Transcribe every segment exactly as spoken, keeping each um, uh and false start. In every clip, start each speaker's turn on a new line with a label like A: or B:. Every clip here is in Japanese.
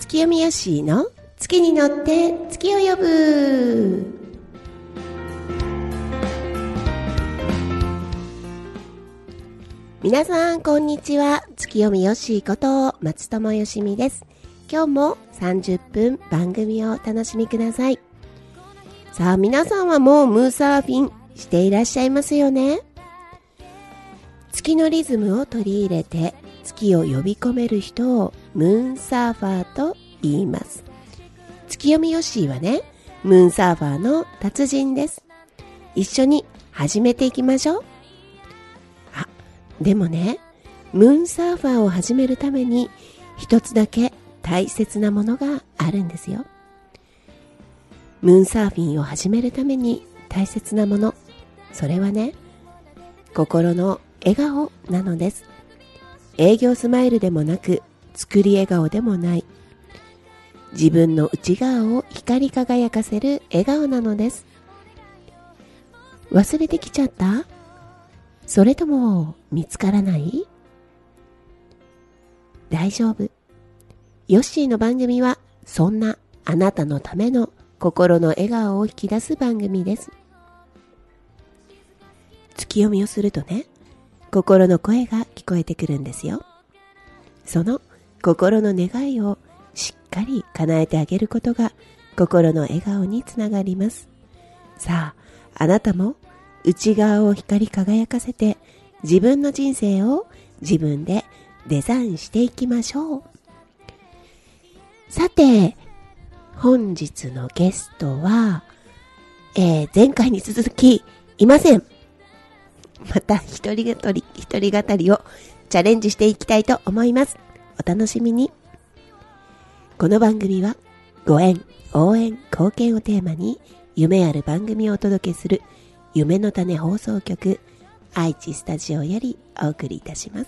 A: 月読みよしの月に乗って月を呼ぶ。皆さんこんにちは。月読みよしこと松友よしみです。今日もさんじゅっぷん番組をお楽しみください。さあ皆さんはもうムーサーフィンしていらっしゃいますよね。月のリズムを取り入れて月を呼び込める人をムーンサーファーと言います。月読みよしはね、ムーンサーファーの達人です。一緒に始めていきましょう。あ、でもね、ムーンサーファーを始めるために一つだけ大切なものがあるんですよ。ムーンサーフィンを始めるために大切なもの、それはね、心の笑顔なのです。営業スマイルでもなく、作り笑顔でもない、自分の内側を光り輝かせる笑顔なのです。忘れてきちゃった？それとも見つからない？大丈夫。ヨッシーの番組はそんなあなたのための心の笑顔を引き出す番組です。月読みをするとね、心の声が聞こえてくるんですよ。その心の願いをしっかり叶えてあげることが心の笑顔につながります。さあ、あなたも内側を光り輝かせて自分の人生を自分でデザインしていきましょう。さて、本日のゲストは、えー、前回に続きいません。また一人語り、一人語りをチャレンジしていきたいと思います。お楽しみに。この番組はご縁、応援、貢献をテーマに夢ある番組をお届けする夢の種放送局愛知スタジオよりお送りいたします。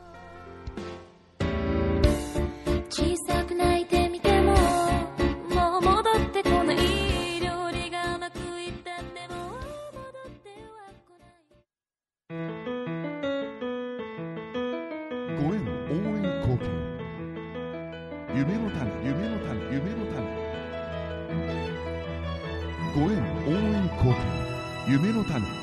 B: 小さく泣いてみてももう戻ってこない、料理がなくいったっても戻っては来ない。
C: ご縁応援貢献、夢の種夢の種夢の種、ご縁応援貢献、夢の種。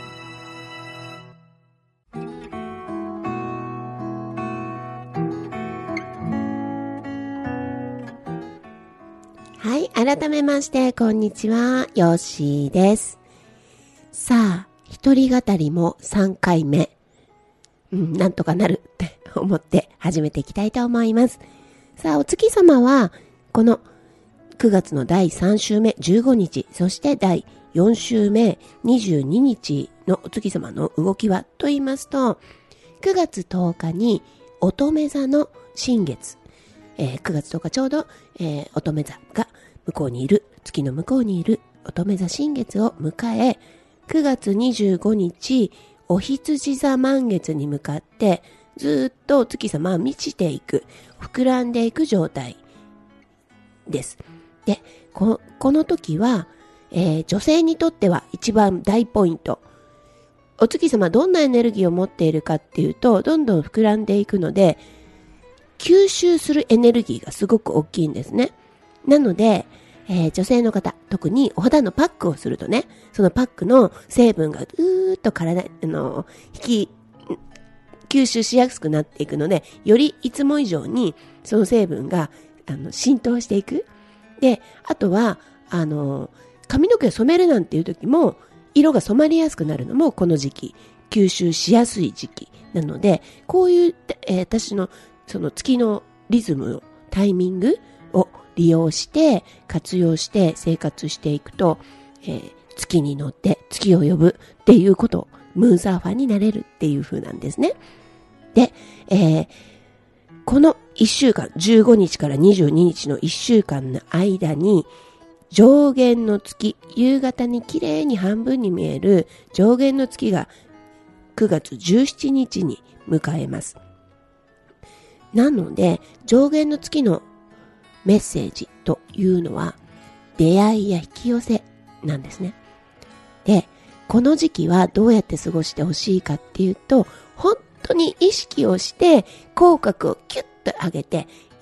A: はい、改めましてこんにちは、よっしーです。さあ、一人語りもさんかいめ、うん、なんとかなるって思って始めていきたいと思います。さあ、お月様はこのくがつのだいさん週目じゅうごにち、そしてだいよん週目にじゅうににちのお月様の動きはと言いますと、くがつとおかに乙女座の新月、えー、くがつとおかちょうど、えー、乙女座が向こうにいる、月の向こうにいる乙女座新月を迎え、くがつにじゅうごにちお羊座満月に向かってずっとお月様は満ちていく、膨らんでいく状態です。で、こ、この時は、えー、女性にとっては一番大ポイント。お月様どんなエネルギーを持っているかっていうと、どんどん膨らんでいくので、吸収するエネルギーがすごく大きいんですね。なので、えー、女性の方、特にお肌のパックをするとね、そのパックの成分がうーっと体、あの、引き、吸収しやすくなっていくので、よりいつも以上にその成分があの浸透していく。で、あとは、あの、髪の毛を染めるなんていう時も、色が染まりやすくなるのもこの時期、吸収しやすい時期なので、こういう、えー、私のその月のリズムのタイミングを利用して活用して生活していくと、えー、月に乗って月を呼ぶっていうことをムーンサーファーになれるっていう風なんですね。で、えー、このいっしゅうかん、じゅうごにちからにじゅうににちのいっしゅうかんの間に上弦の月、夕方に綺麗に半分に見える上弦の月がくがつじゅうしちにちに迎えます。なので、上弦の月のメッセージというのは、出会いや引き寄せなんですね。で、この時期はどうやって過ごしてほしいかっていうと、本当に意識をして、口角をキュッと上げて、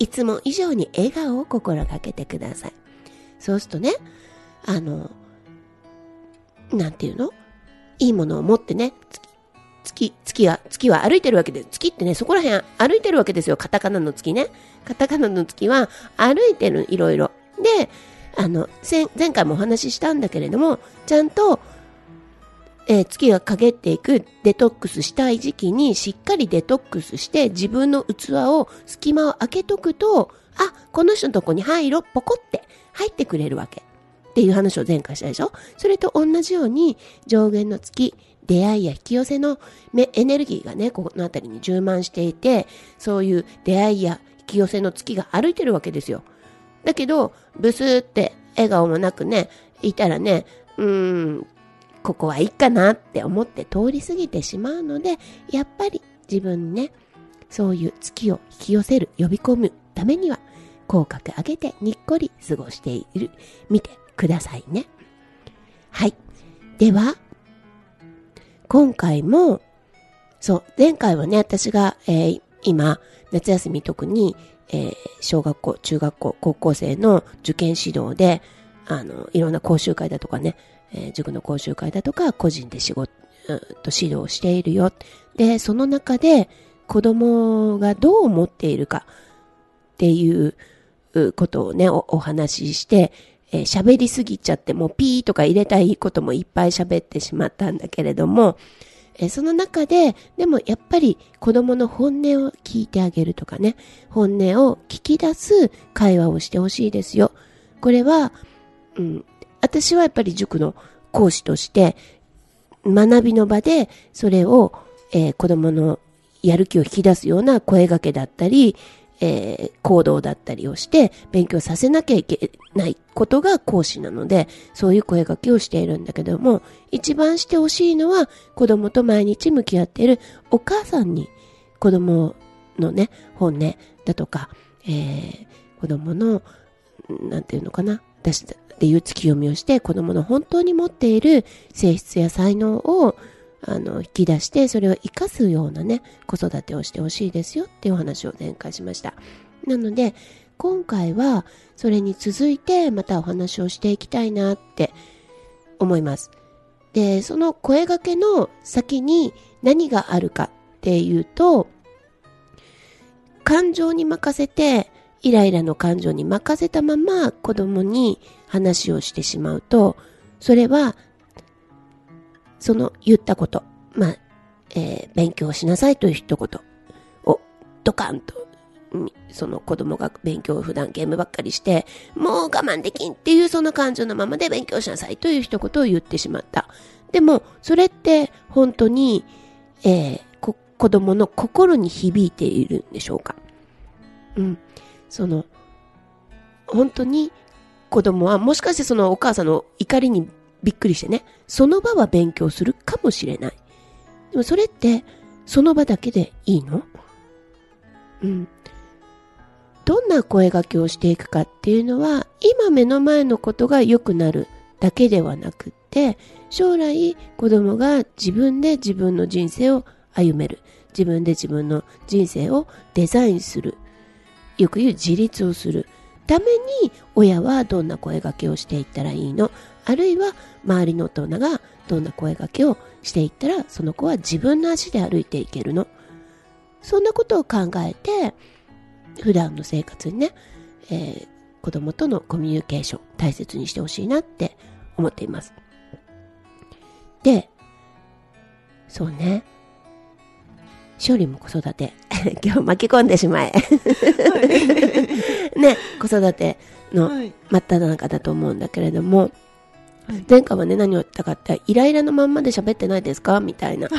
A: いつも以上に笑顔を心がけてください。そうするとね、あの、なんていうの？いいものを持ってね、月、月は、月は歩いてるわけで、月ってね、そこら辺歩いてるわけですよ。カタカナの月ね。カタカナの月は歩いてる、いろいろ。で、あの、前回もお話ししたんだけれども、ちゃんと、えー、月が陰っていくデトックスしたい時期にしっかりデトックスして自分の器を、隙間を開けとくと、あ、この人のとこに入ろ、ポコって入ってくれるわけ。っていう話を前回したでしょ。それと同じように上限の月、出会いや引き寄せのエネルギーがね、このあたりに充満していて、そういう出会いや引き寄せの月が歩いてるわけですよ。だけど、ブスーって笑顔もなくね、いたらね、うーん、ここはいいかなって思って通り過ぎてしまうので、やっぱり自分にね、そういう月を引き寄せる、呼び込むためには、口角上げてにっこり過ごしている、見てくださいね。はい。では、今回も、そう、前回はね、私が、えー、今、夏休み特に、えー、小学校、中学校、高校生の受験指導で、あの、いろんな講習会だとかね、えー、塾の講習会だとか、個人で仕事、うん、と指導しているよ。で、その中で、子供がどう思っているかっていうことをね、お、お話しして、えー、喋りすぎちゃって、もうピーとか入れたいこともいっぱい喋ってしまったんだけれども、えー、その中で、でもやっぱり子供の本音を聞いてあげるとかね、本音を聞き出す会話をしてほしいですよ。これは、うん、私はやっぱり塾の講師として、学びの場でそれを、えー、子供のやる気を引き出すような声掛けだったり、えー、行動だったりをして勉強させなきゃいけないことが講師なので、そういう声掛けをしているんだけども、一番してほしいのは子供と毎日向き合っているお母さんに子供のね、本音だとか、えー、子供のなんていうのかな、私でいう月読みをして子供の本当に持っている性質や才能をあの引き出して、それを生かすようなね、子育てをしてほしいですよっていうお話を前回しました。なので今回はそれに続いてまたお話をしていきたいなって思います。で、その声掛けの先に何があるかっていうと、感情に任せて、イライラの感情に任せたまま子供に話をしてしまうと、それはその言ったこと、まあ、えー、勉強しなさいという一言をドカンと、その子供が勉強を普段ゲームばっかりして、もう我慢できんっていうその感情のままで勉強しなさいという一言を言ってしまった。でも、それって本当に、えー、こ子供の心に響いているんでしょうか。うん。その、本当に子供はもしかしてそのお母さんの怒りにびっくりしてね、その場は勉強するかもしれない。でもそれってその場だけでいいの？うん。どんな声掛けをしていくかっていうのは、今目の前のことが良くなるだけではなくって、将来子供が自分で自分の人生を歩める。自分で自分の人生をデザインする。よく言う自立をするために、親はどんな声掛けをしていったらいいの？あるいは周りの大人がどんな声掛けをしていったら、その子は自分の足で歩いていけるの？そんなことを考えて、普段の生活にね、えー、子供とのコミュニケーション大切にしてほしいなって思っています。で、そうね、勝利も子育て今日巻き込んでしまえね、子育ての真っ只中だと思うんだけれども、はい、前回はね、何を言ったかって、イライラのまんまで喋ってないですかみたいな。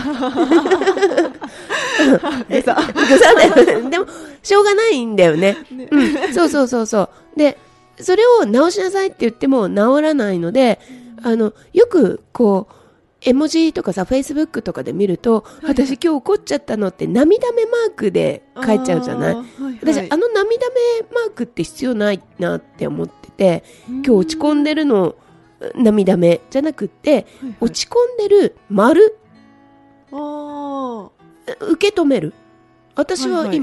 A: ぐさだよね。でも、しょうがないんだよね。ね、うん。そうそうそうそう。で、それを直しなさいって言っても直らないので、あの、よく、こう、絵文字とかさ、フェイスブックとかで見ると、はい、私今日怒っちゃったのって涙目マークで書いちゃうじゃない？はいはい、私、あの涙目マークって必要ないなって思ってて、今日落ち込んでるの、涙目じゃなくって、はいはい、落ち込んでる丸、あ、受け止める。私は今、はいはい、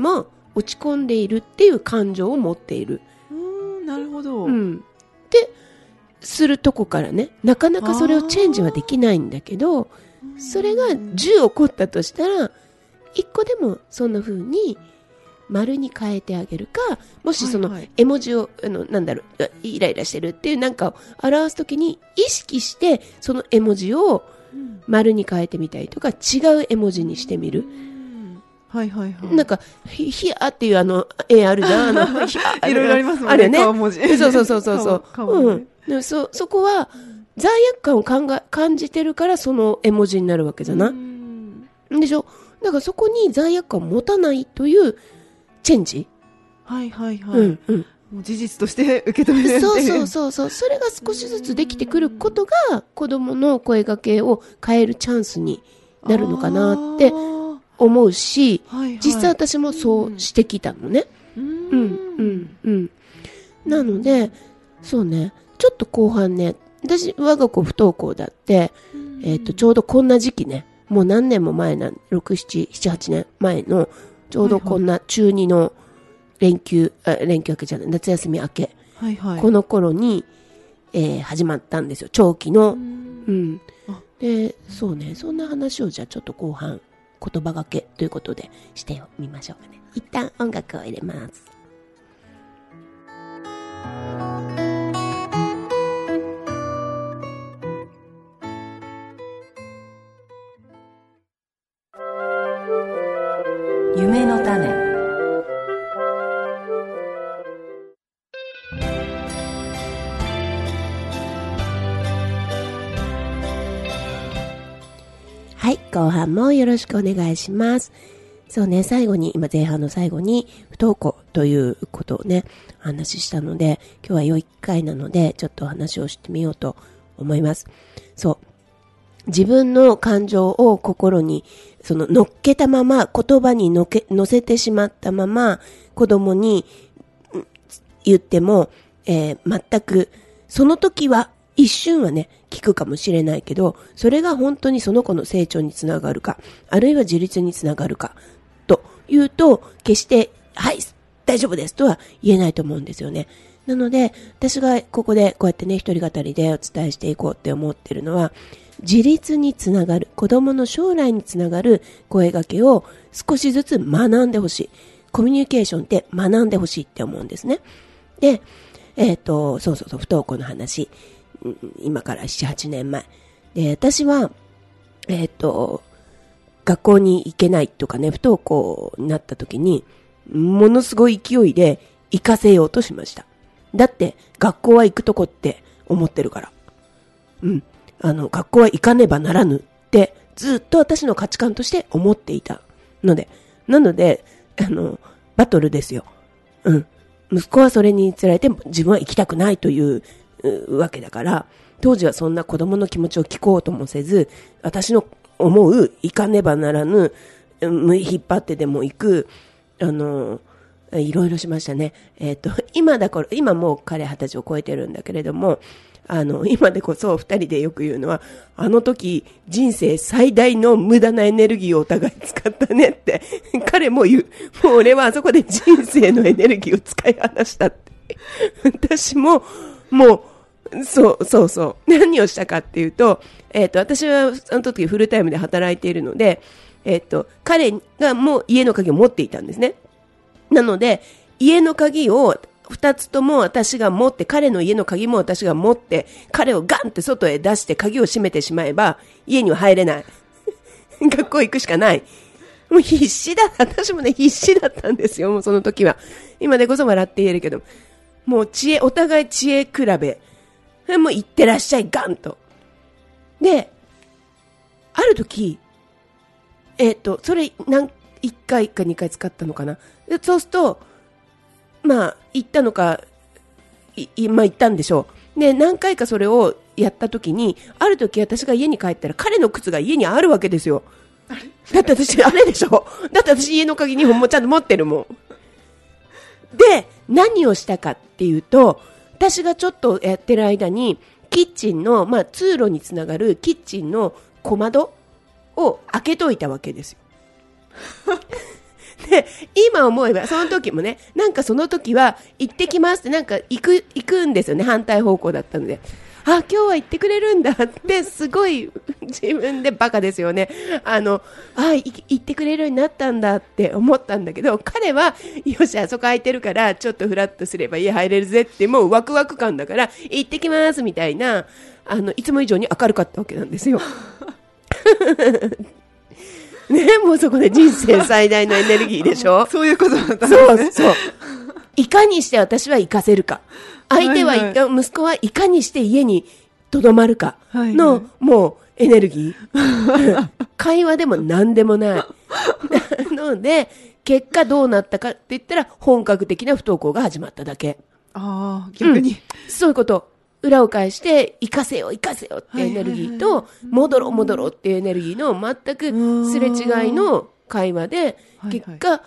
A: 落ち込んでいるっていう感情を持っている。
D: うーん、なるほど。
A: うん。でするとこからね、なかなかそれをチェンジはできないんだけど、それがじゅう起こったとしたら、いっこでもそんな風に丸に変えてあげるか、もしその絵文字を、あの、なんだろう、イライラしてるっていうなんかを表すときに意識してその絵文字を丸に変えてみたりとか、違う絵文字にしてみる。
D: はいはいはい。
A: なんか、ひ、ひやっていうあの、絵あるじゃん。あの、ひや
D: いろいろありますもんね。
A: あるよね。
D: 顔文字。
A: そうそうそうそうそう。
D: 顔顔文字
A: うん。でもそ、そこは、罪悪感を考え感じてるからその絵文字になるわけじゃない。でしょ。だからそこに罪悪感を持たないというチェンジ。
D: はいはいはい。
A: うんうん。
D: もう事実として受け止めるっていう。
A: そうそうそうそう。それが少しずつできてくることが子供の声掛けを変えるチャンスになるのかなって思うし、
D: はいはい、
A: 実際私もそうしてきたのね。
D: うん
A: うんうんうん。なので、そうね、ちょっと後半ね、私、我が子不登校だって、えっと、ちょうどこんな時期ね、もう何年も前な、ろく、なな、はちねんまえの、ちょうどこんな中にの連休、あ連休明けじゃない、夏休み明け、
D: はいはい、
A: この頃に、えー、始まったんですよ、長期の。うん。で、そうね、そんな話をじゃあちょっと後半、言葉がけということでしてみましょうかね。一旦音楽を入れます。
E: 夢の種。
A: はい、後半もよろしくお願いします。そうね、最後に、今前半の最後に不登校ということをね、お話ししたので、今日は良い回なので、ちょっとお話をしてみようと思います。そう。自分の感情を心に、その乗っけたまま、言葉に乗け、乗せてしまったまま、子供に言っても、えー、全く、その時は、一瞬はね、聞くかもしれないけど、それが本当にその子の成長につながるか、あるいは自立につながるか、というと、決して、はい、大丈夫ですとは言えないと思うんですよね。なので、私がここでこうやってね、一人語りでお伝えしていこうって思ってるのは、自立につながる、子供の将来につながる声掛けを少しずつ学んでほしい。コミュニケーションって学んでほしいって思うんですね。で、えっと、そうそうそう、不登校の話。今からなな、はちねんまえ。で、私は、えっと、学校に行けないとかね、不登校になった時に、ものすごい勢いで行かせようとしました。だって、学校は行くとこって思ってるから。うん。あの、学校は行かねばならぬって、ずっと私の価値観として思っていたので、なので、あの、バトルですよ。うん。息子はそれにつられて、自分は行きたくないというわけだから、当時はそんな子供の気持ちを聞こうともせず、私の思う行かねばならぬ、引っ張ってでも行く、あの、いろいろしましたね。えっと、今だから、今もう彼二十歳を超えてるんだけれども、あの、今でこそ二人でよく言うのは、あの時人生最大の無駄なエネルギーをお互い使ったねって、彼も言う。もう俺はあそこで人生のエネルギーを使い果たしたって。私も、もう、そう、そうそう。何をしたかっていうと、えっと、私はあの時フルタイムで働いているので、えっと、彼がもう家の鍵を持っていたんですね。なので、家の鍵を二つとも私が持って、彼の家の鍵も私が持って、彼をガンって外へ出して鍵を閉めてしまえば、家には入れない。学校行くしかない。もう必死だ。私もね、必死だったんですよ、もうその時は。今でこそ笑って言えるけど。もう知恵、お互い知恵比べ。もう行ってらっしゃい、ガンと。で、ある時、えっと、それ、何、一回か二回使ったのかな。でそうすると、まあ、行ったのか、い、まあ行ったんでしょう。で、何回かそれをやった時に、ある時私が家に帰ったら彼の靴が家にあるわけですよ。だって私、あれでしょ。だって私家の鍵にほんもちゃんと持ってるもん。で、何をしたかっていうと、私がちょっとやってる間に、キッチンの、まあ通路につながるキッチンの小窓を開けといたわけですよ。 で、今思えば、その時もね、なんかその時は、行ってきますって、なんか行く、行くんですよね、反対方向だったので。あ、今日は行ってくれるんだって、すごい、自分でバカですよね。あの、あ、い行ってくれるようになったんだって思ったんだけど、彼は、よし、あそこ空いてるから、ちょっとフラッとすれば家入れるぜって、もうワクワク感だから、行ってきますみたいな、あの、いつも以上に明るかったわけなんですよ。ね、もうそこで人生最大のエネルギーでしょ。
D: そういうことだったんですね。
A: そうそう。いかにして私は行かせるか。相手は、
D: はいはい、
A: 息子はいかにして家に留まるかの、
D: はいはい、
A: もうエネルギー。会話でも何でもない。なので、結果どうなったかって言ったら、本格的な不登校が始まっただけ。
D: ああ、逆に、うん。
A: そういうこと。裏を返して、行かせよ、行かせよってエネルギーと、戻ろう、戻ろうっていうエネルギーの全くすれ違いの会話で、結果、はいはい、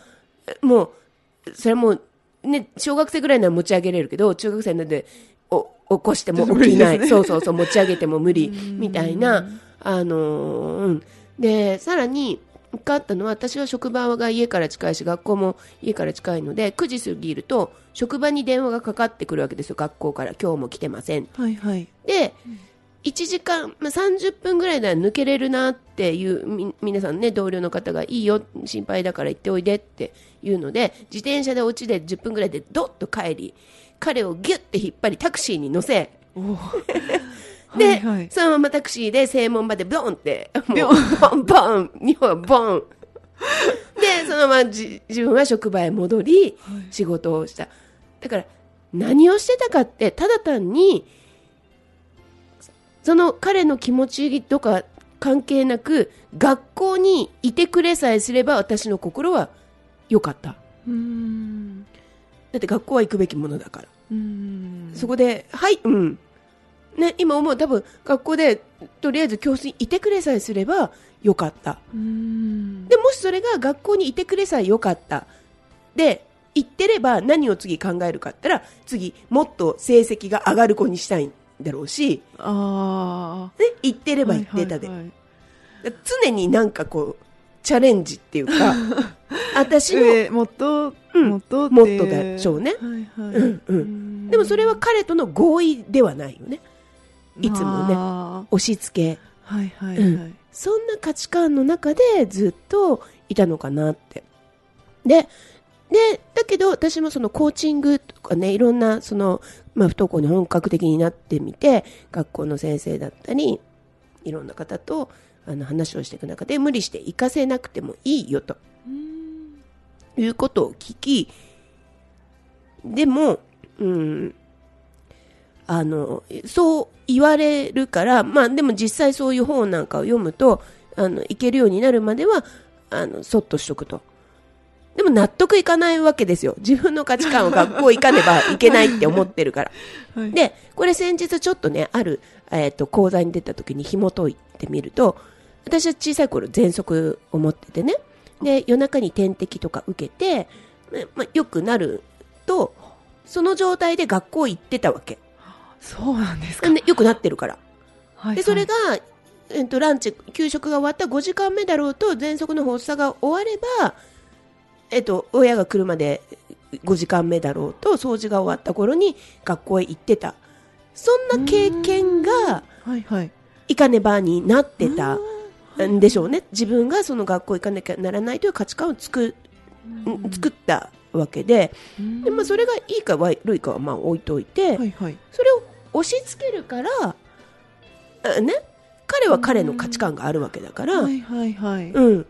A: もう、それも、ね、小学生ぐらいなら持ち上げれるけど、中学生なんで、お、起こしても起きない。ね、そうそうそう、持ち上げても無理、みたいな、あのー、うん。で、さらに、分かったのは、私は職場が家から近いし、学校も家から近いので、くじ過ぎると、職場に電話がかかってくるわけですよ、学校から。今日も来てません。
D: はいはい。
A: で、いちじかん、まあ、さんじゅっぷんぐらいなら抜けれるなっていうみ皆さんね、同僚の方がいいよ、心配だから行っておいでっていうので、自転車でお家でじゅっぷんぐらいでドッと帰り、彼をギュッて引っ張りタクシーに乗せで、はいはい、そのままタクシーで正門までボンってもうボンボン日本ボンで、そのままじ自分は職場へ戻り、はい、仕事をした。だから何をしてたかって、ただ単にその彼の気持ちとか関係なく、学校にいてくれさえすれば私の心は良かった。うーん、だって学校は行くべきものだから。うーん、そこで、はい、うん。ね、今思う、多分学校でとりあえず教室にいてくれさえすれば良かった。うーん、でもしそれが学校にいてくれさえ良かった。で、行ってれば何を次考えるかって言ったら、次もっと成績が上がる子にしたいだろうし、あ、ね、言ってれば言ってたで、はいはいはい、常になんかこうチャレンジっていうか私の、
D: えー、もっと、
A: うん、もっともっとでしょうね、はいはい、うんうん、でもそれは彼との合意ではないよね、いつもね押し付け、はいはいはい、うん、そんな価値観の中でずっといたのかなって。ででだけど私もそのコーチングとかね、いろんなその、まあ、不登校に本格的になってみて、学校の先生だったりいろんな方とあの話をしていく中で、無理して行かせなくてもいいよということを聞き、でも、うん、あのそう言われるから、まあでも実際そういう本なんかを読むと、あの行けるようになるまではあのそっとしとくと。でも納得いかないわけですよ。自分の価値観を学校行かねばいけないって思ってるから。はい、で、これ先日ちょっとね、ある、えっと、講座に出た時に紐解いてみると、私は小さい頃喘息を持っててね。で、夜中に点滴とか受けて、まあ、よくなると、その状態で学校行ってたわけ。
D: そうなんですか。
A: よくなってるから。はいはい、で、それが、えっと、ランチ、給食が終わったごじかんめだろうと、喘息の発作が終われば、えっと、親が来るまでごじかんめだろうと、掃除が終わった頃に学校へ行ってた。そんな経験が、行かねばになってたんでしょうね。自分がその学校行かなきゃならないという価値観を作、作ったわけで、で、まあ、それがいいか悪いかはまあ置いといて、はいはい、それを押し付けるから、ね、彼は彼の価値観があるわけだから、はいはいはい、うん、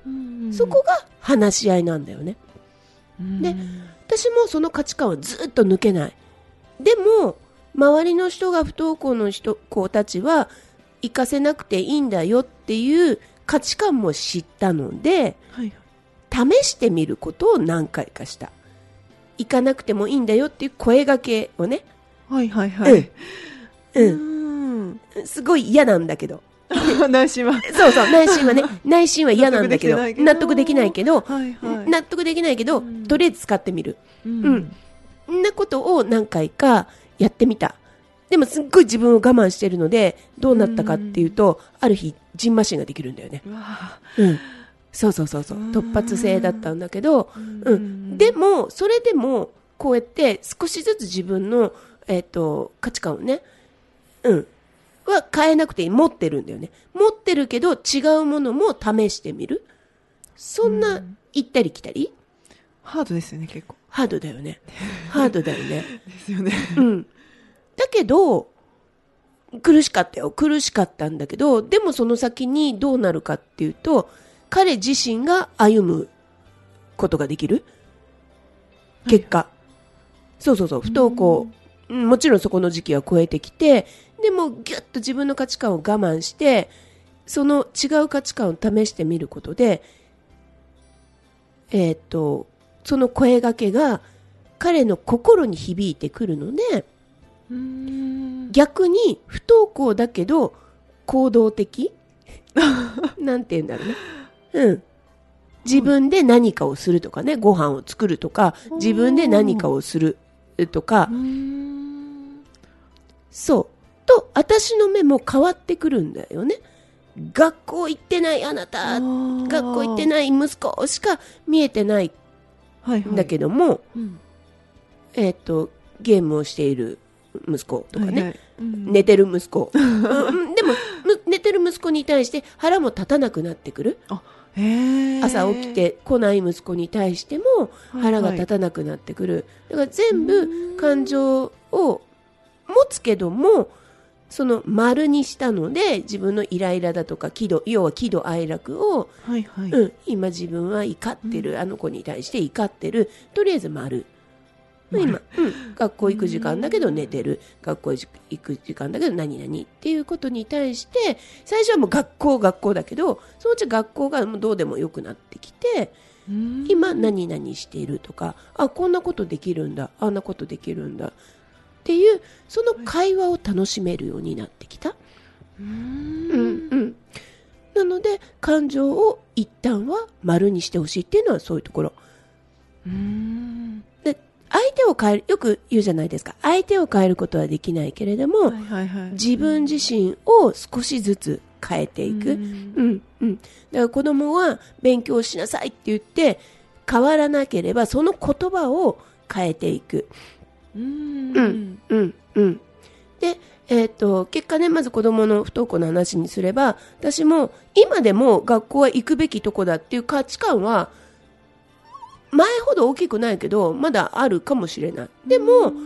A: そこが話し合いなんだよね。で、私もその価値観はずっと抜けない。でも周りの人が不登校の人子たちは行かせなくていいんだよっていう価値観も知ったので、はい、試してみることを何回かした。行かなくてもいいんだよっていう声掛けをね、はいはいはい、うん、うん、すごい嫌なんだけど
D: 内心は
A: そうそう、内心はね内心は嫌なんだけど納得できないけど、はいはい、納得できないけど、うん、とりあえず使ってみる、うん、うん、んなことを何回かやってみた。でもすっごい自分を我慢してるのでどうなったかっていうと、うん、ある日ジンマシンができるんだよね。うわ、うん、 そうそうそうそう、突発性だったんだけど、
D: う
A: うん、でもそれでもこうやって少しずつ自分の、えー、と価値観をね、うんは変えなくていい、持ってるんだよね。持ってるけど違うものも試してみる。そんな行ったり来たり、
D: ハードですよね、結構。
A: ハードだよね。ハードだよね。
D: ですよね。
A: うん。だけど苦しかったよ。苦しかったんだけど、でもその先にどうなるかっていうと、彼自身が歩むことができる。結果。はい、そうそうそう、不登校、うん、もちろんそこの時期は超えてきて、でもギュッと自分の価値観を我慢して、その違う価値観を試してみることで、えー、っと、その声掛けが彼の心に響いてくるので、うーん、逆に不登校だけど行動的なんて言うんだろうね、うん、自分で何かをするとかね、ご飯を作るとか、自分で何かをするとか、うーん、そうと私の目も変わってくるんだよね。学校行ってないあなた、学校行ってない息子しか見えてないんだけども、はいはい、うん、えっとゲームをしている息子とかね、はいはい、うん、寝てる息子、うん、でも寝てる息子に対して腹も立たなくなってくる。あ、へー、朝起きて来ない息子に対しても腹が立たなくなってくる、はいはい、だから全部感情を持つけども、その丸にしたので自分のイライラだとか喜怒、要は喜怒哀楽を、はいはい、うん、今自分は怒ってる、うん、あの子に対して怒ってる、とりあえず丸、今、うん、学校行く時間だけど寝てる、学校行く時間だけど何々っていうことに対して、最初はもう学校学校だけど、そのうち学校がもうどうでもよくなってきて、今何々しているとか、あ、こんなことできるんだ、あんなことできるんだっていう、その会話を楽しめるようになってきた。うーん、うんうん、なので感情を一旦は丸にしてほしいっていうのはそういうところ。うーん、で相手を変える、よく言うじゃないですか、相手を変えることはできないけれども、はいはいはい、自分自身を少しずつ変えていく。うん、うんうん、だから子供は勉強しなさいって言って変わらなければ、その言葉を変えていく。うんうんうんうん。で、えー、と結果ね、まず子供の不登校の話にすれば、私も今でも学校は行くべきとこだっていう価値観は前ほど大きくないけどまだあるかもしれない。でも、うんうん、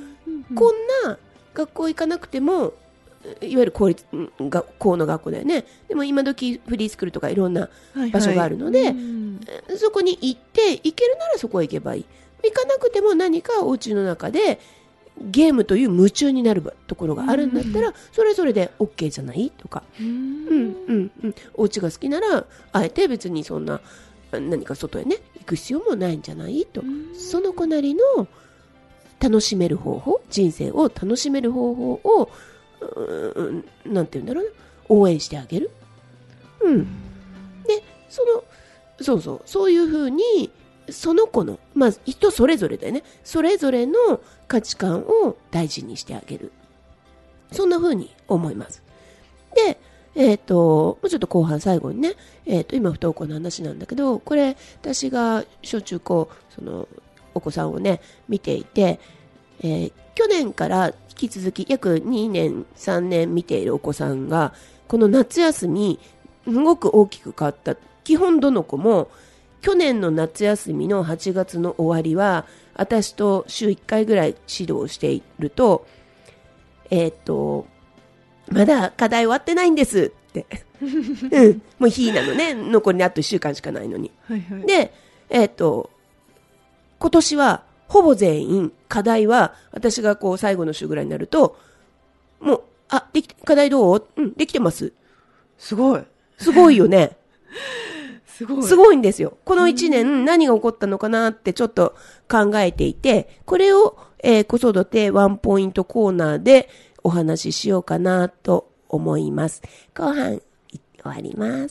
A: こんな学校行かなくても、いわゆる公立学校の学校だよね。でも今時フリースクールとかいろんな場所があるので、はいはい、うん、そこに行って行けるならそこへ行けばいい。行かなくても何かお家の中でゲームという夢中になるところがあるんだったら、それぞれで OK じゃないとか、うんうんうん、お家が好きならあえて別にそんな何か外へね行く必要もないんじゃないと、その子なりの楽しめる方法、人生を楽しめる方法を、うん、なんて言うんだろうな、応援してあげる。うん。で、そのそうそうそういう風にその子の、まあ、人それぞれだよね。それぞれの価値観を大事にしてあげる。そんな風に思います。で、えっと、もうちょっと後半最後にね、えっと、今不登校の話なんだけど、これ、私が小中高、その、お子さんをね、見ていて、えー、去年から引き続き約にねん、さんねん見ているお子さんが、この夏休み、すごく大きく変わった。基本どの子も、去年の夏休みのはちがつの終わりは、私と週いっかいぐらい指導していると、えー、っと、まだ課題終わってないんですって。うん、もう日なのね、残りあといっしゅうかんしかないのに。はいはい、で、えー、っと、今年はほぼ全員課題は、私がこう最後の週ぐらいになると、もう、あ、でき、課題どう？うん、できてます。
D: すごい。
A: すごいよね。
D: すごい。
A: すごいんですよ。このいちねん何が起こったのかなってちょっと考えていて、これを、えー、子育てワンポイントコーナーでお話ししようかなと思います。後半終わります。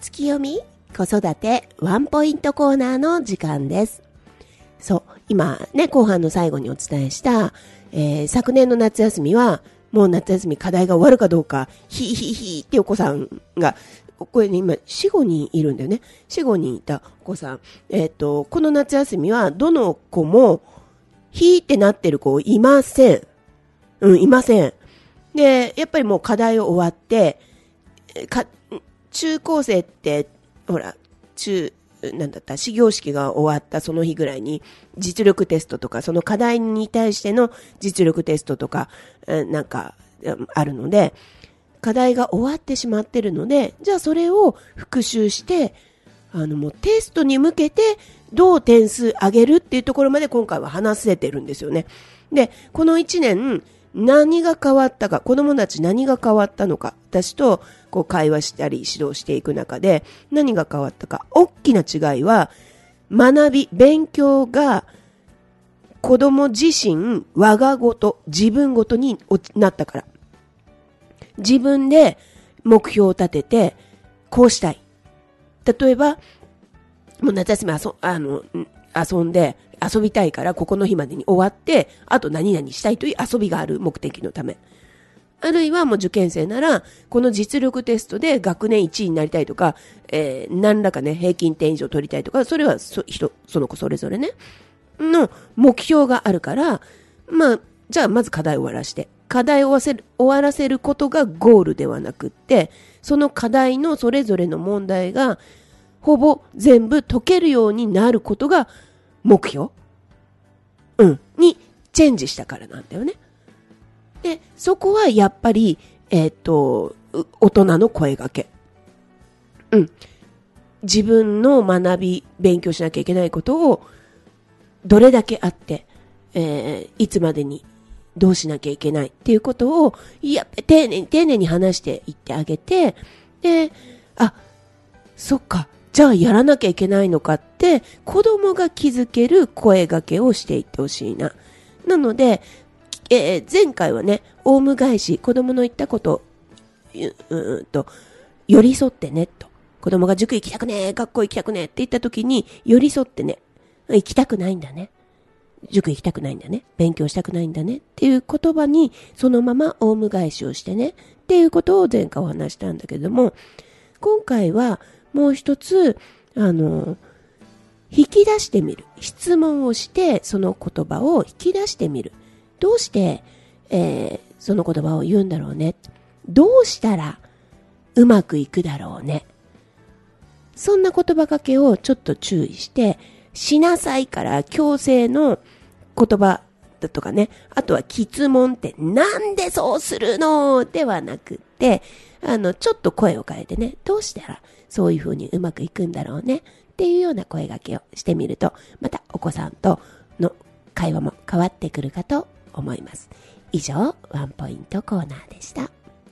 A: 月読み子育てワンポイントコーナーの時間です。そう、今ね、後半の最後にお伝えした、えー、昨年の夏休みは、もう夏休み課題が終わるかどうか、ひーひーひーってお子さんが、これね、今、よん、ごにんいるんだよね。よん、ごにんいたお子さん。えっと、この夏休みは、どの子も、ひーってなってる子いません。うん、いません。で、やっぱりもう課題終わって、か、中高生って、ほら、中、なんだった、始業式が終わったその日ぐらいに実力テストとか、その課題に対しての実力テストとか、なんか、あるので、課題が終わってしまってるので、じゃあそれを復習して、あのもうテストに向けてどう点数上げるっていうところまで今回は話せてるんですよね。で、この一年何が変わったか、子供たち何が変わったのか、私とこう会話したり指導していく中で何が変わったか、大きな違いは学び、勉強が子供自身、我がごと、自分ごとになったから。自分で目標を立てて、こうしたい。例えば、もう夏休み遊、あの、遊んで、遊びたいからここの日までに終わって、あと何々したいという遊びがある目的のため。あるいはもう受験生なら、この実力テストで学年いちいになりたいとか、えー、何らかね、平均点以上取りたいとか、それはそ、人、その子それぞれね、の目標があるから、まあ、じゃあまず課題を終わらして。課題を終わせる、終わらせることがゴールではなくって、その課題のそれぞれの問題が、ほぼ全部解けるようになることが目標、うん、にチェンジしたからなんだよね。で、そこはやっぱり、えっと、大人の声掛け。うん。自分の学び、勉強しなきゃいけないことを、どれだけあって、えー、いつまでにどうしなきゃいけないっていうことを、いや、丁寧に丁寧に話していってあげて、で、あ、そっか、じゃあやらなきゃいけないのかって、子供が気づける声掛けをしていってほしいな。なので、えー、前回はね、オウム返し、子供の言ったこと、うーんと、寄り添ってね、と。子供が塾行きたくねえ、学校行きたくねえって言った時に、寄り添ってね、行きたくないんだね。塾行きたくないんだね。勉強したくないんだね。っていう言葉に、そのままオウム返しをしてね。っていうことを前回お話したんだけども、今回はもう一つ、あの、引き出してみる。質問をして、その言葉を引き出してみる。どうして、えー、その言葉を言うんだろうね。どうしたらうまくいくだろうね。そんな言葉かけをちょっと注意して、しなさいから強制の言葉だとかね、あとは詰問ってなんでそうするのではなくって、あの、ちょっと声を変えてね、どうしたらそういう風にうまくいくんだろうねっていうような声掛けをしてみると、またお子さんとの会話も変わってくるかと思います。以上、ワンポイントコーナーでした。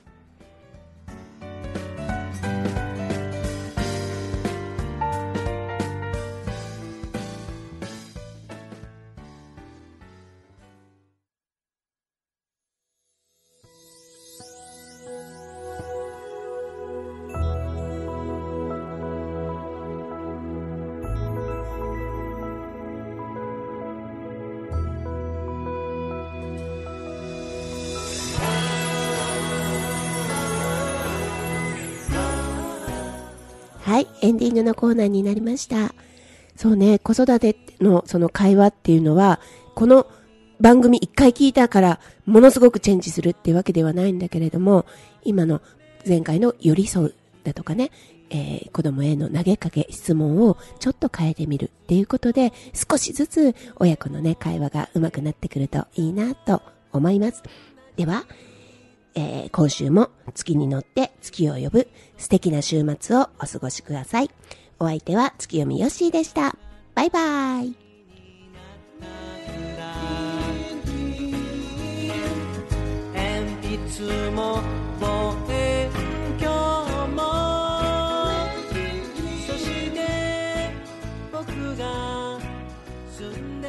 A: はい、エンディングのコーナーになりました。そうね、子育てのその会話っていうのは、この番組一回聞いたからものすごくチェンジするっていうわけではないんだけれども、今の前回の寄り添うだとかね、えー、子供への投げかけ、質問をちょっと変えてみるっていうことで、少しずつ親子のね、会話が上手くなってくるといいなと思います。では、えー、今週も月に乗って月を呼ぶ素敵な週末をお過ごしください。お相手は月読みよっしーでした。バイバイ。
E: 鉛筆も望遠鏡も、そして僕が住んで